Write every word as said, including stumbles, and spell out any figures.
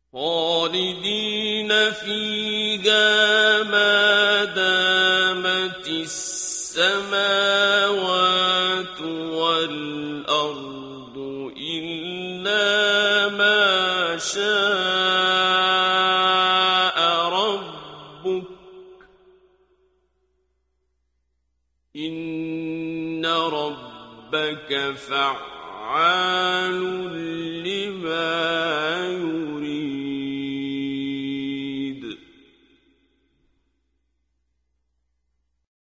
خالدين فيها ما دامت السماوات والأرض إلا ما شاء ربك إن ربك فعال